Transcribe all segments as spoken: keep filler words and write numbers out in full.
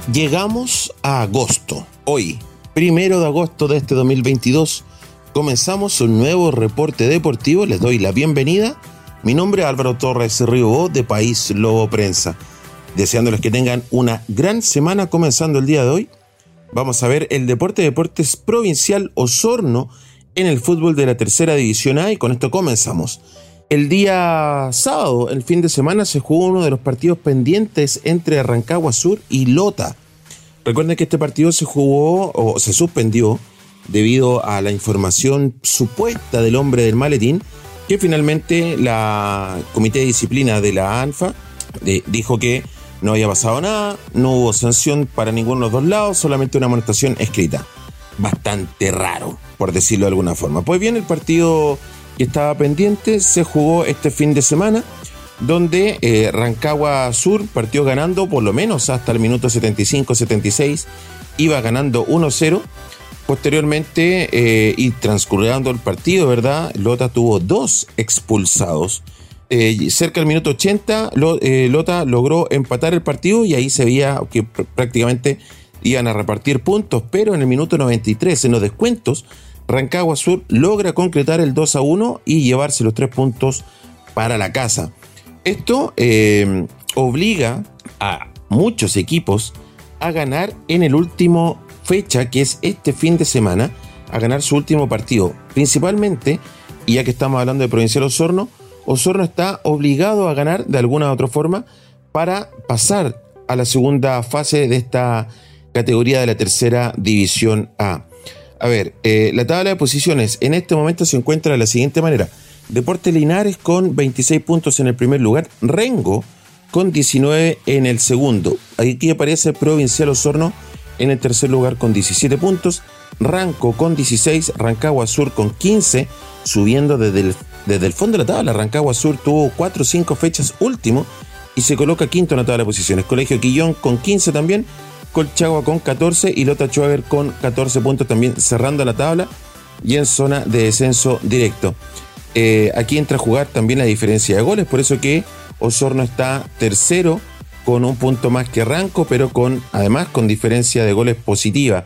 Llegamos a agosto. Hoy, primero de agosto de este dos mil veintidós, comenzamos un nuevo reporte deportivo. Les doy la bienvenida. Mi nombre es Álvaro Torres Ribó, de País Lobo Prensa. Deseándoles que tengan una gran semana comenzando el día de hoy. Vamos a ver el Deporte Deportes Provincial Osorno en el fútbol de la tercera división A, y con esto comenzamos. El día sábado, el fin de semana, se jugó uno de los partidos pendientes entre Rancagua Sur y Lota. Recuerden que este partido se jugó o se suspendió debido a la información supuesta del hombre del maletín, que finalmente la Comité de Disciplina de la ANFA eh, dijo que no había pasado nada, no hubo sanción para ninguno de los dos lados, solamente una amonestación escrita. Bastante raro, por decirlo de alguna forma. Pues bien, el partido que estaba pendiente se jugó este fin de semana, donde eh, Rancagua Sur partió ganando por lo menos hasta el minuto setenta y cinco setenta y seis, iba ganando uno cero. Posteriormente, eh, y transcurriendo el partido, ¿verdad?, Lota tuvo dos expulsados. Eh, cerca del minuto ochenta, lo, eh, Lota logró empatar el partido y ahí se veía que pr- prácticamente iban a repartir puntos, pero en el minuto noventa y tres, en los descuentos, Rancagua Sur logra concretar el dos a uno y llevarse los tres puntos para la casa. Esto eh, obliga a muchos equipos a ganar en el último fecha, que es este fin de semana, a ganar su último partido. Principalmente, y ya que estamos hablando de Provincial Osorno, Osorno está obligado a ganar de alguna u otra forma para pasar a la segunda fase de esta categoría de la tercera división A. A ver, eh, la tabla de posiciones en este momento se encuentra de la siguiente manera. Deportes Linares con veintiséis puntos en el primer lugar, Rengo con diecinueve en el segundo. Aquí aparece Provincial Osorno en el tercer lugar con diecisiete puntos, Ranco con dieciséis, Rancagua Sur con quince, subiendo desde el, desde el fondo de la tabla. Rancagua Sur tuvo cuatro o cinco fechas último y se coloca quinto en la tabla de posiciones. Colegio Quillón con quince también, Colchagua con catorce y Lota Schwager con catorce puntos también, cerrando la tabla y en zona de descenso directo. Eh, aquí entra a jugar también la diferencia de goles, por eso que Osorno está tercero con un punto más que Ranco, pero con además con diferencia de goles positiva.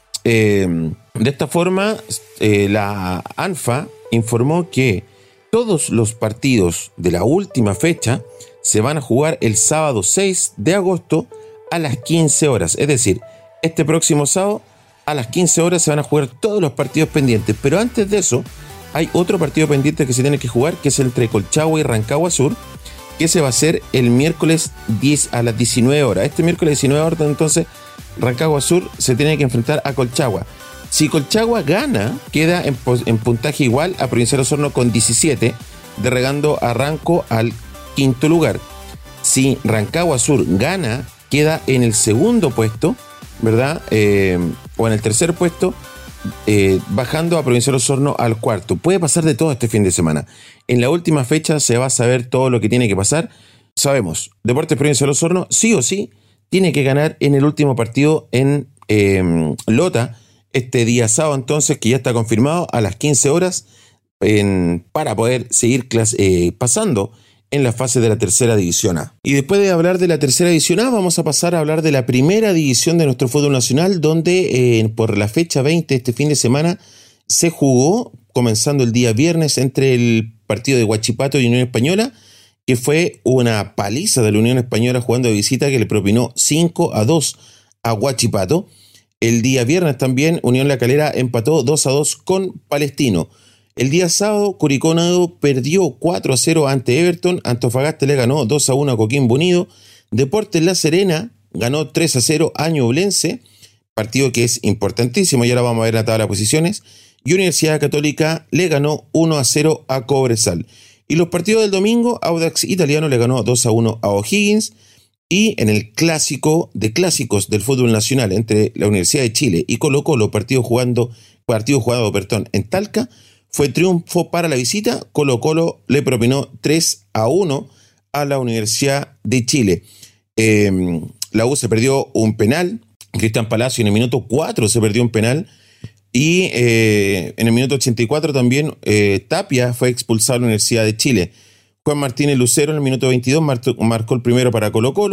Eh, de esta forma, eh, la ANFA informó que todos los partidos de la última fecha se van a jugar el sábado seis de agosto a las quince horas. Es decir, este próximo sábado a las quince horas se van a jugar todos los partidos pendientes. Pero antes de eso, hay otro partido pendiente que se tiene que jugar, que es entre Colchagua y Rancagua Sur, que se va a hacer el miércoles diez a las diecinueve horas. Este miércoles diecinueve horas, entonces, Rancagua Sur se tiene que enfrentar a Colchagua. Si Colchagua gana, queda en, en puntaje igual a Provincial Osorno con diecisiete, derregando a Ranco al quinto lugar. Si Rancagua Sur gana, queda en el segundo puesto, ¿verdad? Eh, o en el tercer puesto, eh, bajando a Provincial Osorno al cuarto. Puede pasar de todo este fin de semana. En la última fecha se va a saber todo lo que tiene que pasar. Sabemos, Deportes Provincial Osorno sí o sí tiene que ganar en el último partido en eh, Lota, este día sábado, entonces, que ya está confirmado a las quince horas, en, para poder seguir clase, eh, pasando en la fase de la tercera división A. Y después de hablar de la tercera división A, vamos a pasar a hablar de la primera división de nuestro fútbol nacional, donde eh, por la fecha veinte, este fin de semana, se jugó, comenzando el día viernes, entre el partido de Huachipato y Unión Española, que fue una paliza de la Unión Española jugando de visita, que le propinó cinco a dos a Huachipato. El día viernes también Unión La Calera empató dos a dos con Palestino. El día sábado Curicó Unido perdió cuatro a cero ante Everton, Antofagasta le ganó dos a uno a Coquimbo Unido, Deportes La Serena ganó tres a cero a Ñublense, partido que es importantísimo y ahora vamos a ver la tabla de posiciones, y Universidad Católica le ganó uno a cero a Cobresal. Y los partidos del domingo, Audax Italiano le ganó dos a uno a O'Higgins, y en el clásico de clásicos del fútbol nacional entre la Universidad de Chile y Colo Colo, partido jugando, partido jugado, perdón, en Talca, fue triunfo para la visita. Colo Colo le propinó tres a uno a la Universidad de Chile. Eh, la U se perdió un penal, Cristian Palacio en el minuto cuatro se perdió un penal, y eh, en el minuto ochenta y cuatro también eh, Tapia fue expulsado de la Universidad de Chile. Juan Martínez Lucero en el minuto veintidós marcó, marcó el primero para Colo Colo,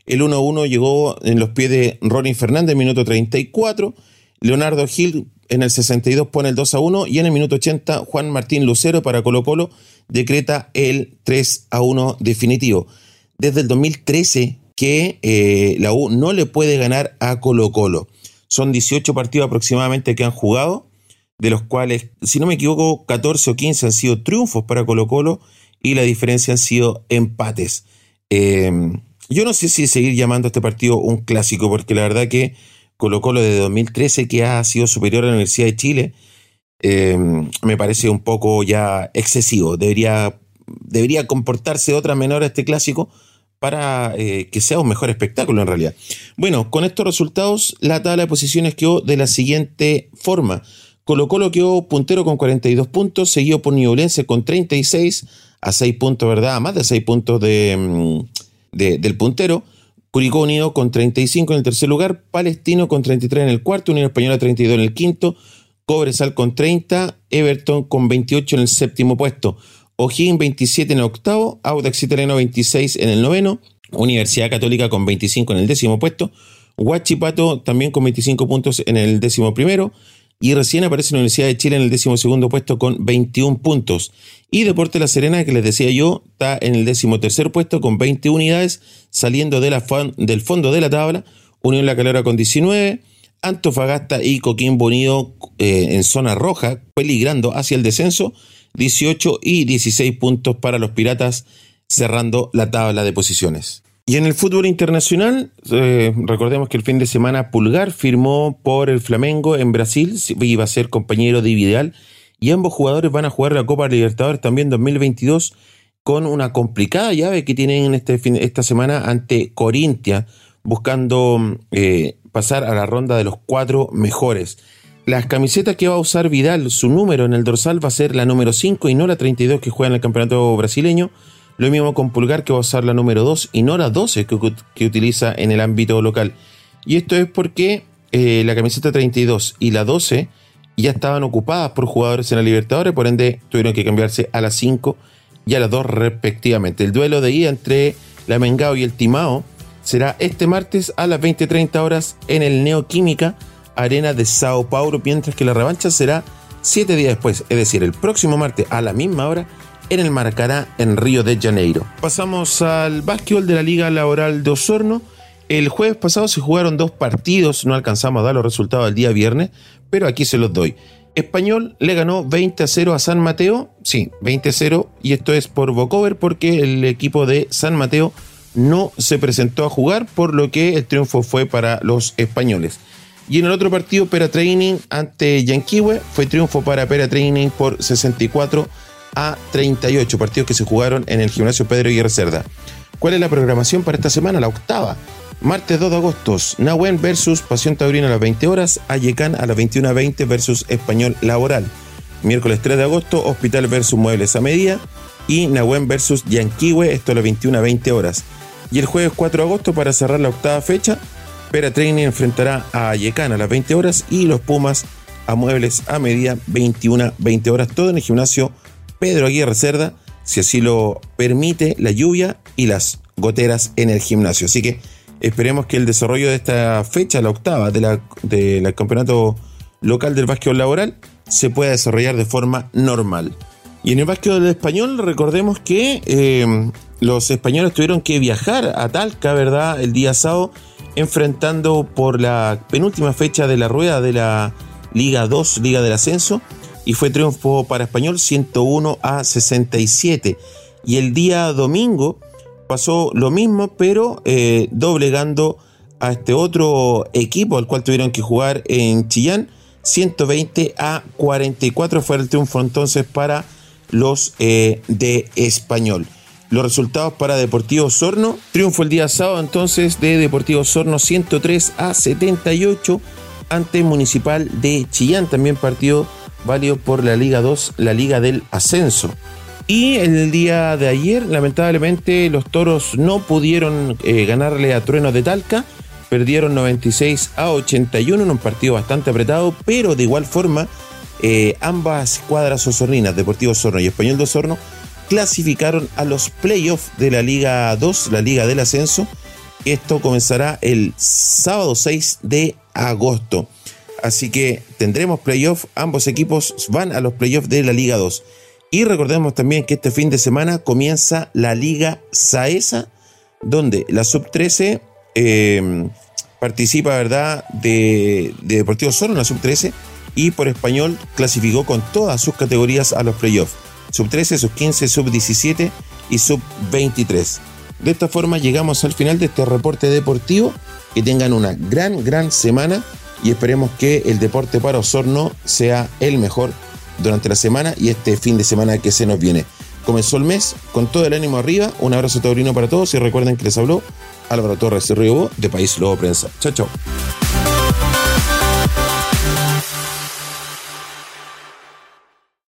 El uno a uno llegó en los pies de Ronnie Fernández, minuto treinta y cuatro. Leonardo Gil en el sesenta y dos pone el dos a uno y en el minuto ochenta Juan Martín Lucero para Colo Colo decreta el tres a uno definitivo. Desde el dos mil trece que eh, la U no le puede ganar a Colo Colo. Son dieciocho partidos aproximadamente que han jugado, de los cuales, si no me equivoco, catorce o quince han sido triunfos para Colo Colo y la diferencia han sido empates. Eh, yo no sé si seguir llamando a este partido un clásico, porque la verdad que Colo Colo desde dos mil trece, que ha sido superior a la Universidad de Chile, eh, me parece un poco ya excesivo. Debería, debería comportarse de otra manera este clásico para eh, que sea un mejor espectáculo en realidad. Bueno, con estos resultados, la tabla de posiciones quedó de la siguiente forma. Colo Colo quedó puntero con cuarenta y dos puntos, seguido por Ñublense con treinta y seis, a seis puntos, ¿verdad? A más de seis puntos de, de, del puntero. Curicó Unido con treinta y cinco en el tercer lugar, Palestino con treinta y tres en el cuarto, Unión Española treinta y dos en el quinto, Cobresal con treinta, Everton con veintiocho en el séptimo puesto, O'Higgins veintisiete en el octavo, Audax Italiano veintiséis en el noveno, Universidad Católica con veinticinco en el décimo puesto, Huachipato también con veinticinco puntos en el décimo primero, y recién aparece la Universidad de Chile en el décimo segundo puesto con veintiún puntos. Y Deportes La Serena, que les decía yo, está en el décimo tercer puesto con veinte unidades, saliendo de la fon- del fondo de la tabla. Unión La Calera con diecinueve, Antofagasta y Coquimbo Unido eh, en zona roja, peligrando hacia el descenso, dieciocho y dieciséis puntos para los Piratas, cerrando la tabla de posiciones. Y en el fútbol internacional, eh, recordemos que el fin de semana Pulgar firmó por el Flamengo en Brasil, iba a ser compañero de Vidal, y ambos jugadores van a jugar la Copa Libertadores también dos mil veintidós con una complicada llave que tienen este fin, esta semana ante Corinthians, buscando eh, pasar a la ronda de los cuatro mejores. Las camisetas que va a usar Vidal, su número en el dorsal va a ser la número cinco y no la treinta y dos que juega en el campeonato brasileño. Lo mismo con Pulgar, que va a usar la número dos y no la doce que, que utiliza en el ámbito local. Y esto es porque eh, la camiseta treinta y dos y la doce ya estaban ocupadas por jugadores en la Libertadores, por ende tuvieron que cambiarse a las cinco y a las dos respectivamente. El duelo de ida entre la Mengao y el Timao será este martes a las veinte treinta horas en el Neoquímica Arena de Sao Paulo, mientras que la revancha será siete días después, es decir, el próximo martes a la misma hora en el Maracaná, en Río de Janeiro. Pasamos al básquetbol de la Liga Laboral de Osorno. El jueves pasado se jugaron dos partidos, no alcanzamos a dar los resultados el día viernes, pero aquí se los doy. Español le ganó veinte a cero a San Mateo, sí, veinte a cero, y esto es por walkover porque el equipo de San Mateo no se presentó a jugar, por lo que el triunfo fue para los españoles. Y en el otro partido, Pera Training ante Yanquihue, fue triunfo para Pera Training por sesenta y cuatro a treinta y ocho, partidos que se jugaron en el gimnasio Pedro Aguirre Cerda. ¿Cuál es la programación para esta semana? La octava. Martes dos de agosto, Nahuen versus Pasión Taurina a las veinte horas, Ayecán a las veintiuna veinte versus Español Laboral. Miércoles tres de agosto, Hospital versus Muebles a Medida y Nahuen versus Yanquihue, esto a las veintiuna veinte horas. Y el jueves cuatro de agosto, para cerrar la octava fecha, Pera Training enfrentará a Ayecán a las veinte horas y los Pumas a Muebles a Medida, veintiuna veinte horas, todo en el gimnasio Pedro Aguirre Cerda, si así lo permite la lluvia y las goteras en el gimnasio. Así que esperemos que el desarrollo de esta fecha, la octava de la, de la campeonato local del básquetbol laboral, se pueda desarrollar de forma normal. Y en el básquetbol español, recordemos que eh, los españoles tuvieron que viajar a Talca, ¿verdad?, el día sábado, enfrentando por la penúltima fecha de la rueda de la Liga dos, Liga del Ascenso, y fue triunfo para Español ciento uno a sesenta y siete. Y el día domingo pasó lo mismo, pero eh, doblegando a este otro equipo al cual tuvieron que jugar en Chillán, ciento veinte a cuarenta y cuatro fue el triunfo entonces para los eh, de Español. Los resultados para Deportivo Osorno: triunfo el día sábado entonces de Deportivo Osorno ciento tres a setenta y ocho ante Municipal de Chillán, también partido válido por la Liga dos, la Liga del Ascenso. Y el día de ayer, lamentablemente, los Toros no pudieron eh, ganarle a Truenos de Talca, perdieron noventa y seis a ochenta y uno en un partido bastante apretado, pero de igual forma eh, ambas cuadras osorninas, Deportivo Osorno y Español de Osorno, clasificaron a los playoffs de la Liga dos, la Liga del Ascenso, Esto comenzará el sábado seis de agosto. Así que tendremos playoff, ambos equipos van a los playoffs de la Liga dos. Y recordemos también que este fin de semana comienza la Liga Saesa, donde la sub trece eh, participa, ¿verdad?, de, de Deportivo Osorno, la sub trece, y por Español clasificó con todas sus categorías a los playoffs. sub trece, sub quince, sub diecisiete y sub veintitrés. De esta forma llegamos al final de este reporte deportivo. Que tengan una gran, gran semana. Y esperemos que el deporte para Osorno sea el mejor durante la semana y este fin de semana que se nos viene. Comenzó el mes con todo el ánimo arriba. Un abrazo taurino para todos y recuerden que les habló Álvaro Torres y Río Bo de País Lobo Prensa. Chao, chao.